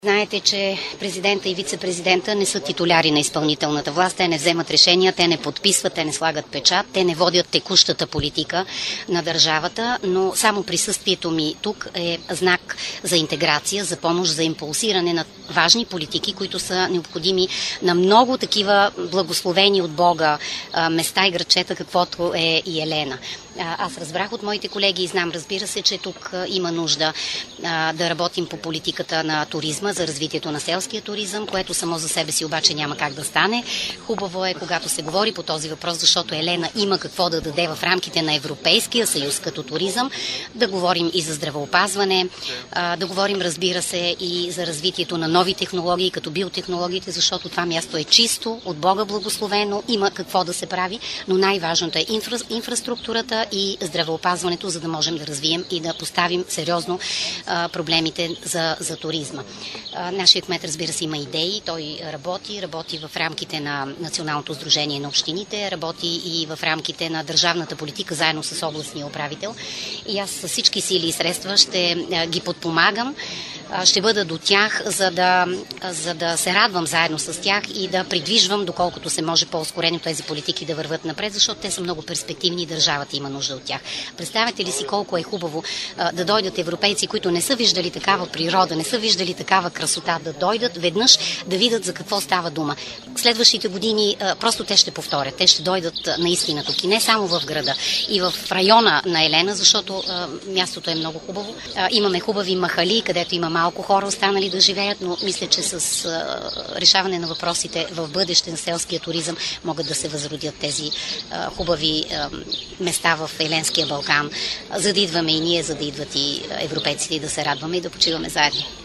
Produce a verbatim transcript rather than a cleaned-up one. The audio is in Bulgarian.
Знаете, че президента и вице-президента не са титуляри на изпълнителната власт. Те не вземат решения, те не подписват, те не слагат печат, те не водят текущата политика на държавата, но само присъствието ми тук е знак за интеграция, за помощ, за импулсиране на важни политики, които са необходими на много такива благословени от Бога места и градчета, каквото е и Елена. Аз разбрах от моите колеги и знам, разбира се, че тук има нужда а, да работим по политиката на туризма, за развитието на селския туризъм, което само за себе си обаче няма как да стане. Хубаво е, когато се говори по този въпрос, защото Елена има какво да даде в рамките на Европейския съюз като туризъм, да говорим и за здравеопазване, а, да говорим, разбира се, и за развитието на нови технологии, като биотехнологиите, защото това място е чисто, от Бога благословено, има какво да се прави, но най-важното е инфра, инфраструктурата и здравеопазването, за да можем да развием и да поставим сериозно а, проблемите за, за туризма. А, нашият кмет, разбира се, има идеи, той работи, работи в рамките на Националното сдружение на общините, работи и в рамките на държавната политика, заедно с областния управител. И аз с всички сили и средства ще а, ги подпомагам, а, ще бъда до тях, за да, а, за да се радвам заедно с тях и да придвижвам, доколкото се може по-ускорено тези политики да върват напред, защото те са много перспективни и държавата има нужда от тях. Представете ли си колко е хубаво а, да дойдат европейци, които не са виждали такава природа, не са виждали такава красота, да дойдат веднъж да видят за какво става дума. Следващите години а, просто те ще повторят, те ще дойдат а, наистина тук и не само в града, и в района на Елена, защото а, мястото е много хубаво. А, имаме хубави махали, където има малко хора останали да живеят, но мисля, че с а, решаване на въпросите в бъдеще на селския туризъм могат да се възродят тези а, хубави а, места в Еленския Балкан, за да идваме и ние, за да идват и европейците и да се радваме и да почиваме заедно.